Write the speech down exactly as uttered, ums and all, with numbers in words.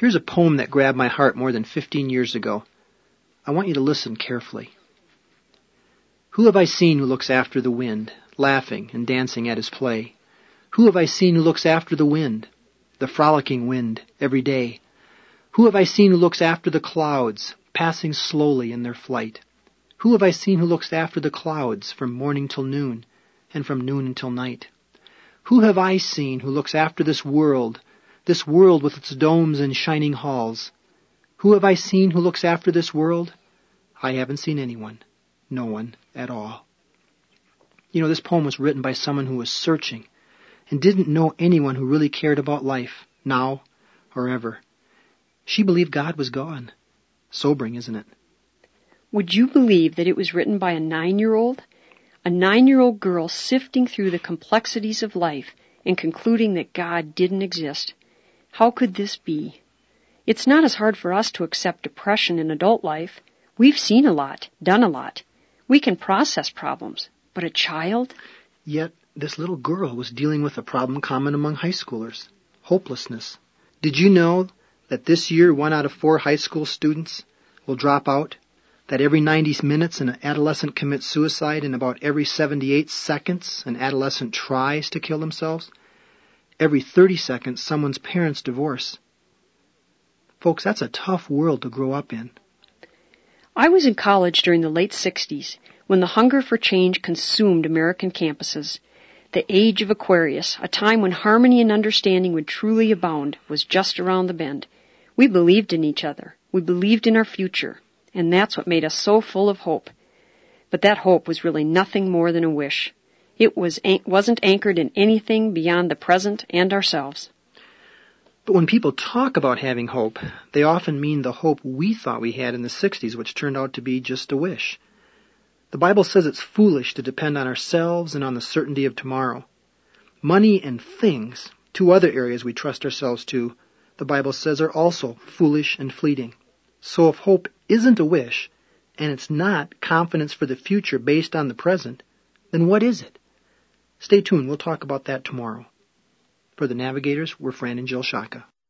Here's a poem that grabbed my heart more than fifteen years ago. I want you to listen carefully. Who have I seen who looks after the wind, laughing and dancing at his play? Who have I seen who looks after the wind, the frolicking wind, every day? Who have I seen who looks after the clouds, passing slowly in their flight? Who have I seen who looks after the clouds from morning till noon, and from noon until night? Who have I seen who looks after this world, this world with its domes and shining halls? Who have I seen who looks after this world? I haven't seen anyone, no one at all. You know, this poem was written by someone who was searching and didn't know anyone who really cared about life, now or ever. She believed God was gone. Sobering, isn't it? Would you believe that it was written by a nine-year-old? A nine-year-old girl sifting through the complexities of life and concluding that God didn't exist. How could this be? It's not as hard for us to accept depression in adult life. We've seen a lot, done a lot. We can process problems. But a child? Yet this little girl was dealing with a problem common among high schoolers, hopelessness. Did you know that this year one out of four high school students will drop out? That every ninety minutes an adolescent commits suicide, and about every seventy-eight seconds an adolescent tries to kill themselves? Every thirty seconds someone's parents divorce. Folks, that's a tough world to grow up in. I was in college during the late sixties when the hunger for change consumed American campuses. The age of Aquarius, a time when harmony and understanding would truly abound, was just around the bend. We believed in each other. We believed in our future. And that's what made us so full of hope. But that hope was really nothing more than a wish. It was, wasn't anchored in anything beyond the present and ourselves. But when people talk about having hope, they often mean the hope we thought we had in the sixties, which turned out to be just a wish. The Bible says it's foolish to depend on ourselves and on the certainty of tomorrow. Money and things, two other areas we trust ourselves to, the Bible says are also foolish and fleeting. So if hope isn't a wish, and it's not confidence for the future based on the present, then what is it? Stay tuned. We'll talk about that tomorrow. For the Navigators, we're Fran and Jill Shaka.